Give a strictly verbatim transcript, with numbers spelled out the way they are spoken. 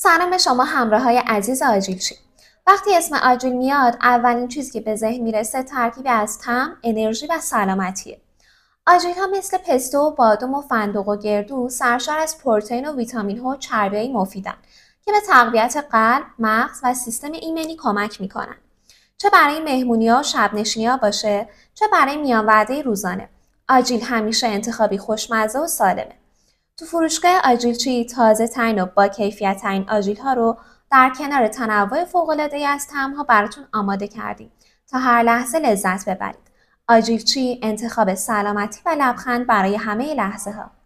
سلام به شما همراه های عزیز آجیل چی. وقتی اسم آجیل میاد اولین چیزی که به ذهن میرسه ترکیبی از طعم، انرژی و سلامتیه. آجیل ها مثل پستو و بادام و فندق و گردو سرشار از پروتئین و ویتامین ها و چربیای مفیدن که به تقویت قلب، مغز و سیستم ایمنی کمک میکنن. چه برای مهمونی‌ها و شب‌نشینی‌ها باشه، چه برای میان وعده روزانه، آجیل همیشه انتخابی خوشمزه و سالمه. تو فروشگاه آجیلچی تازه ترین و با کیفیت ترین آجیل ها رو در کنار تنوع فوق‌العاده‌ای از طعم‌ها براتون آماده کردیم تا هر لحظه لذت ببرید. آجیلچی انتخاب سلامتی و لبخند برای همه لحظه ها.